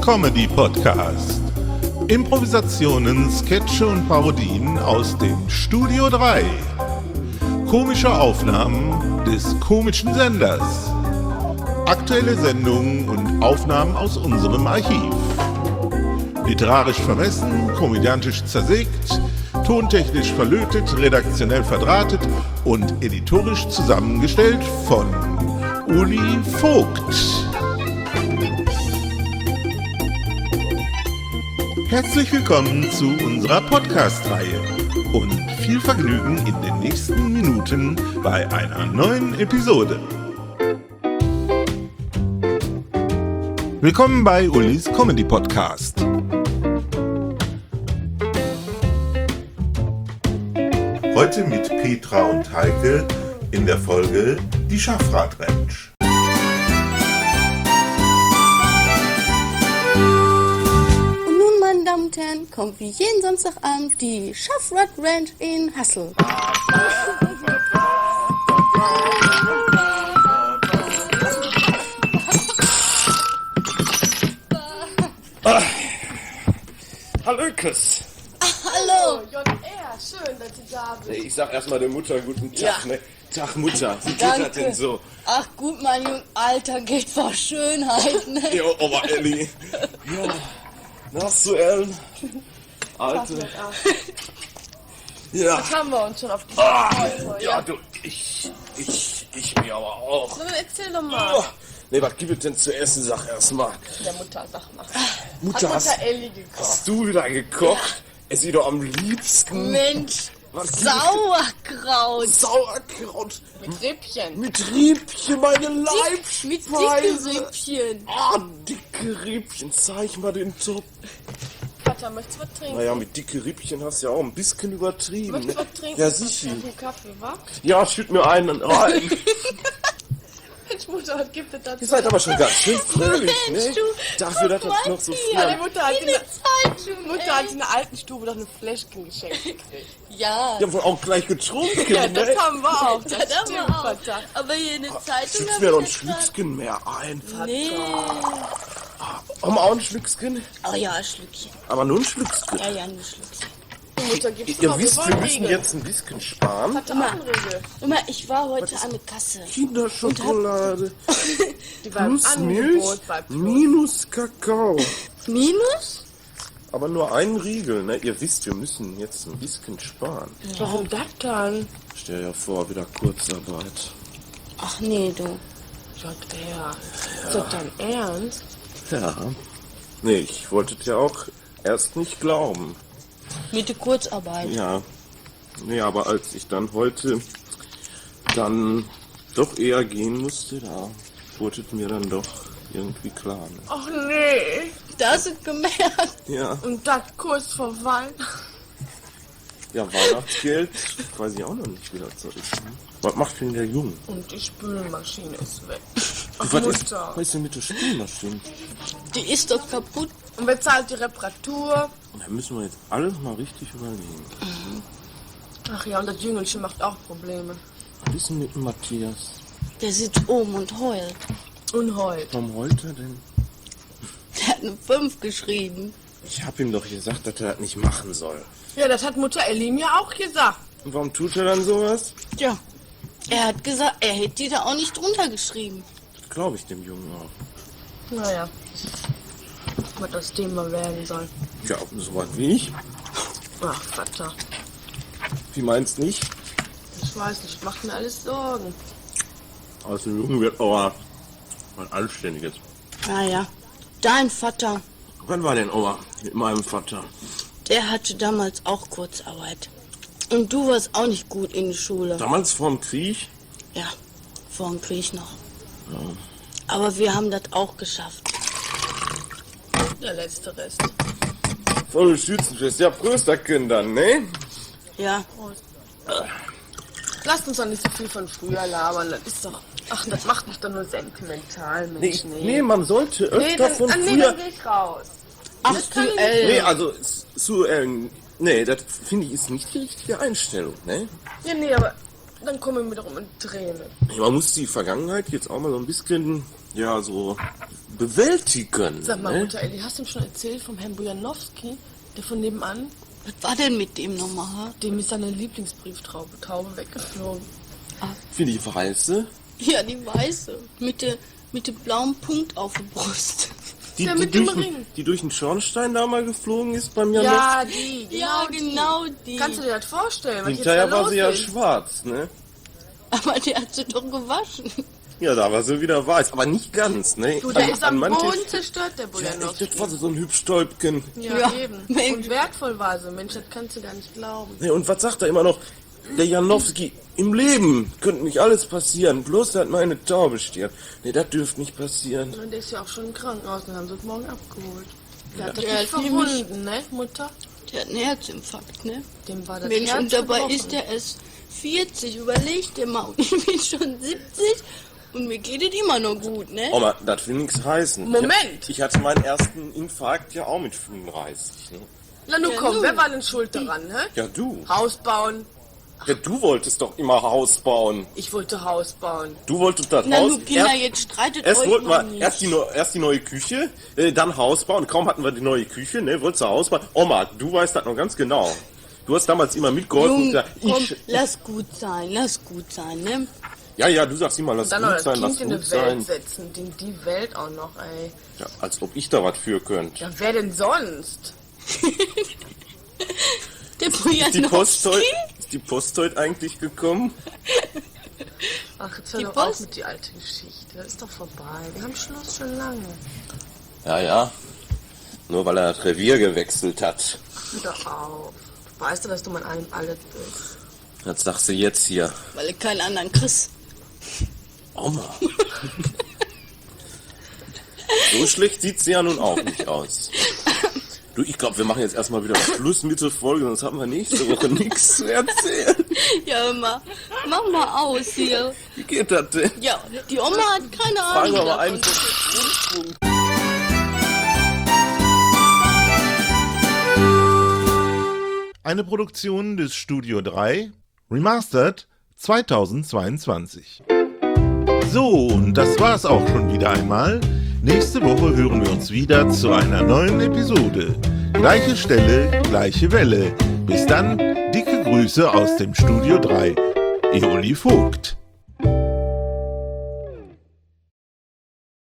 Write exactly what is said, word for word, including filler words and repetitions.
Comedy Podcast. Improvisationen, Sketche und Parodien aus dem Studio drei. Komische Aufnahmen des komischen Senders. Aktuelle Sendungen und Aufnahmen aus unserem Archiv. Literarisch vermessen, komödiantisch zersägt, tontechnisch verlötet, redaktionell verdrahtet und editorisch zusammengestellt von Uli Vogt. Herzlich willkommen zu unserer Podcast-Reihe und viel Vergnügen in den nächsten Minuten bei einer neuen Episode. Willkommen bei Ulis Comedy Podcast. Heute mit Petra und Heike in der Folge Die Schaffrath-Ranch. Und nun, meine Damen und Herren, kommt wie jeden Samstagabend die Schaffrath-Ranch in Hassel. Ah. Hallökes. Hallo! J R, schön, dass Sie da sind. Ich sag erstmal der Mutter guten Tag, Ja. ne? Tag Mutter, wie geht Danke. das denn so? Ach gut, mein Junge, Alter, geht vor Schönheit, ne? Jo, Oma Elli. Ja. Nachst du, Ellen? Alte. Ja. Was haben wir uns schon auf die Ah, Freude? ja, du, ich, ich, ich mir aber auch. Na, dann erzähl doch mal. Oh. Ne, was gibt es denn zu essen? Sag erstmal. Der Mutter, sag mal. Mutter, Hat hast, Mutter Elli gekocht? hast du wieder gekocht? Es ist doch am liebsten Mensch, Was gibt Sauerkraut. Sauerkraut Mit Rippchen. mit Riebchen, meine Mit dicke Leibspeise. Rippchen. Ah, dicke Riebchen, zeig mal den Top. Vater, möchtest du was trinken? Naja, mit dicke Riebchen hast du ja auch ein bisschen übertrieben. Möchtest du Ne? was trinken? Ja, sicher. Einen Kaffee, wa? Ja, schütt mir einen rein. Mensch, Mutter, was gibt es dazu? Ihr seid aber schon ganz schön fröhlich, Mensch, ne? du, Dafür, dass guck das mal noch so hier. Ja, die früh... Mutter hat in, Eine der, Zeitung, Mutter ey. hat in der alten Stube doch eine Fläschchen geschenkt gekriegt. Ja, Die haben wohl auch gleich getrunken, Ja, das ne? haben wir auch. Das, das haben stimmt, wir auch. Vater. Aber hier eine Zeitung Schützt hab mir doch ein ich jetzt Schlückchen mehr ein. grad- Nee. Haben wir auch ein Schlückchen? Oh ja, ein Schlückchen. Aber nur ein Schlückchen. Ja, ja, ein Schlückchen. Die Mutter gibt's Ihr noch, wisst, wollen wir müssen Regeln. jetzt ein bisschen sparen. Vater, auch eine Regel. Guck mal, ich war heute an der Kasse. Kinderschokolade Die war im plus Milch Angebot bei Plus. minus Kakao. Minus? Aber nur ein Riegel, ne? Ihr wisst, wir müssen jetzt ein bisschen sparen. Warum das dann? Stell dir vor, wieder Kurzarbeit. Ach nee, du. J R, ist das dein Ernst? Ja. Nee, ich wollte dir auch erst nicht glauben. Mit der Kurzarbeit. Ja. Nee, aber als ich dann heute dann doch eher gehen musste, da wurde es mir dann doch irgendwie klar. Ne? Ach nee. Da hast du gemerkt. Ja. Und das kurz vor Weihnachten. Ja, Weihnachtsgeld, weiß ich auch noch nicht, wie das so ist. Ne? Was macht denn der Junge? Und die Spülmaschine ist weg. Ach, Was ist, Mutter. was ist denn mit der Spülmaschine? Die ist doch kaputt. Und wer zahlt die Reparatur? Da müssen wir jetzt alles mal richtig überlegen. Ach ja, und das Jüngelchen macht auch Probleme. Was ist denn mit dem Matthias? Der sitzt oben und heult. Und heult. Warum heult er denn? Der hat eine fünf geschrieben. Ich hab ihm doch gesagt, dass er das nicht machen soll. Ja, das hat Mutter Elli mir auch gesagt. Und warum tut er dann sowas? Tja, er hat gesagt, er hätte die da auch nicht drunter geschrieben. Das glaube ich dem Jungen auch. Naja, was das Thema werden soll. Ja, so weit wie ich. Ach, Vater, Wie meinst nicht? ich weiß nicht, macht mir alles Sorgen. Aus dem Jungen wird aber was Anständiges. Naja, dein Vater, Wann war denn Oma mit meinem Vater? der hatte damals auch Kurzarbeit. Und du warst auch nicht gut in der Schule. Damals vorm Krieg? Ja, vor dem Krieg noch. Aber wir haben das auch geschafft. Der letzte Rest. Volle Schützenfest. Ja, Prösterkinder, ne? Ja, Lasst uns doch nicht so viel von früher labern, das ist doch... Ach, das macht mich doch nur sentimental, Nee, Mensch, nee. nee. man sollte öfter Nee, dann, von ah, nee, früher... dann geh ich raus. aktuell. Nee, also, zu, äh, nee, das finde ich ist nicht die richtige Einstellung, ne? Ja, nee, aber dann kommen wir wiederum in Tränen. Man muss die Vergangenheit jetzt auch mal so ein bisschen, ja, so bewältigen. Sag mal, ne? Mutter Elli, hast du ihm schon erzählt vom Herrn Bojanowski, der von nebenan? Was war denn mit dem nochmal? Dem ist seine Lieblingsbrieftaube Taube weggeflogen. Für die Weiße? Ja, die weiße. Mit der mit dem blauen Punkt auf der Brust. Die, Ja, die, mit dem durch, den- Ring. die durch den Schornstein da mal geflogen ist bei mir. Ja, die, genau, Ja, genau die. die. Kannst du dir das vorstellen, was jetzt Hinterher da war los sie ja ist? schwarz, ne? Aber der hat sie doch gewaschen. Ja, da war sie wieder weiß, aber nicht ganz, ne? Du, der An- ist am an manchen- Boden zerstört, der Ja, Bojanowski. echt, das war so ein Hübschstäubchen. Ja, Ja, eben. Mensch. Und wertvoll war sie. Mensch, das kannst du gar nicht glauben. Ne, und was sagt er immer noch? Der Janowski, im Leben könnte nicht alles passieren, bloß dass meine Taube stirbt. Ne, das dürfte nicht passieren. Und der ist ja auch schon im Krankenhaus und haben sie heute Morgen abgeholt. Der hat das Der nicht hat nämlich- verwunden, ne, Mutter? Der hat einen Herzinfarkt, ne? Dem war das Mensch, Herz und dabei gebrochen. ist der erst vierzig. Überleg dir mal. Und ich bin schon siebzig und mir geht es immer noch gut, ne? Oma, das will nichts heißen. Moment. Ich, ich hatte meinen ersten Infarkt ja auch mit fünfunddreißig. Ne? Na nun Ja, komm, nun. wer war denn schuld daran, ne? Ja, du. Haus bauen. Ja, du wolltest doch immer Haus bauen. Ich wollte Haus bauen. Du wolltest das Na, Haus... du Kinder, erst, jetzt streitet erst euch wollten mal wir nicht. erst die, neu- erst die neue Küche, äh, dann Haus bauen. Kaum hatten wir die neue Küche, ne? Wolltest du Haus bauen? Oma, du weißt das noch ganz genau. Du hast damals immer mitgeholfen. und Jung, gesagt, komm, ich, lass gut sein, lass gut sein, ne? ja, ja, du sagst immer, lass Und dann noch gut das sein, lass Kind in die gut Welt sein. setzen. Die, die Welt auch noch, ey. Ja, als ob ich da was für könnte. Ja, wer denn sonst? Der Ist die Post Bojanowski? heute, ist die Post heute eigentlich gekommen? Ach, jetzt hör Die doch auf Post? mit die alte Geschichte. Das ist doch vorbei. Wir haben Schluss schon lange. Ja, ja. Nur weil er das Revier gewechselt hat. Hör doch auf. Weißt du, dass du mein allem alles bist? Das sagst du jetzt hier. Weil du keinen anderen kriegst. Oma. So schlecht sieht sie ja nun auch nicht aus. Du, ich glaube, wir machen jetzt erstmal wieder Schluss mit der Folge, sonst haben wir nächste Woche nichts zu erzählen. Ja, immer. Mach mal aus hier. Wie geht das denn? Ja, die Oma hat keine Fragen Ahnung. wir mal davon. einen vom Rundfunk. Eine Produktion des Studio drei, Remastered zweitausendzweiundzwanzig. So, und das war's auch schon wieder einmal. Nächste Woche hören wir uns wieder zu einer neuen Episode. Gleiche Stelle, gleiche Welle. Bis dann, dicke Grüße aus dem Studio drei. Eoli Vogt.